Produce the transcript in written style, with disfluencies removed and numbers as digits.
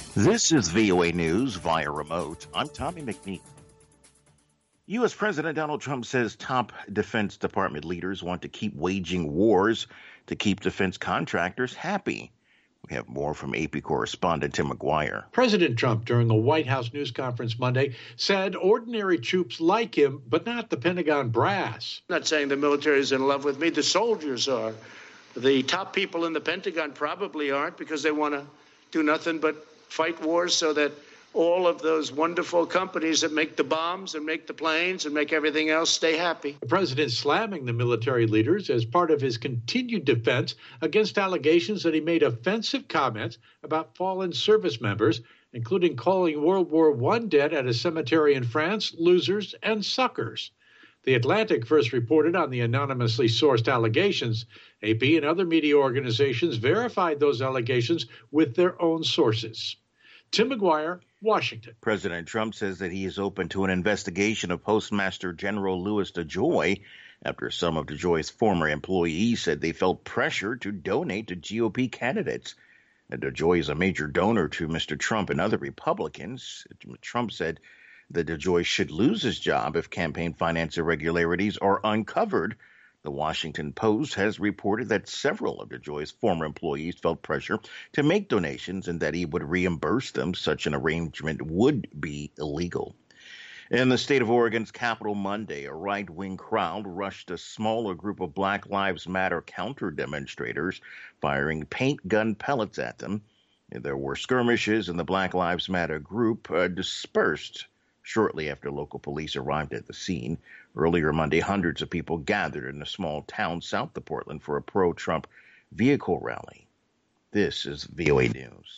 This is VOA News via remote. I'm Tommy McNeil. U.S. President Donald Trump says top Defense Department leaders want to keep waging wars to keep defense contractors happy. We have more from AP correspondent Tim McGuire. President Trump, during a White House news conference Monday, said ordinary troops like him, but not the Pentagon brass. I'm not saying the military is in love with me. The soldiers are. The top people in the Pentagon probably aren't, because they want to do nothing but fight wars so that all of those wonderful companies that make the bombs and make the planes and make everything else stay happy. The president slamming the military leaders as part of his continued defense against allegations that he made offensive comments about fallen service members, including calling World War I dead at a cemetery in France losers and suckers. The Atlantic first reported on the anonymously sourced allegations. AP and other media organizations verified those allegations with their own sources. Tim McGuire, Washington. President Trump says that he is open to an investigation of Postmaster General Louis DeJoy after some of DeJoy's former employees said they felt pressure to donate to GOP candidates. DeJoy is a major donor to Mr. Trump and other Republicans. Trump said that DeJoy should lose his job if campaign finance irregularities are uncovered. The Washington Post has reported that several of DeJoy's former employees felt pressure to make donations and that he would reimburse them. Such an arrangement would be illegal. In the state of Oregon's capital Monday, a right-wing crowd rushed a smaller group of Black Lives Matter counter-demonstrators, firing paint gun pellets at them. There were skirmishes, and the Black Lives Matter group dispersed shortly after local police arrived at the scene. Earlier Monday, hundreds of people gathered in a small town south of Portland for a pro-Trump vehicle rally. This is VOA News.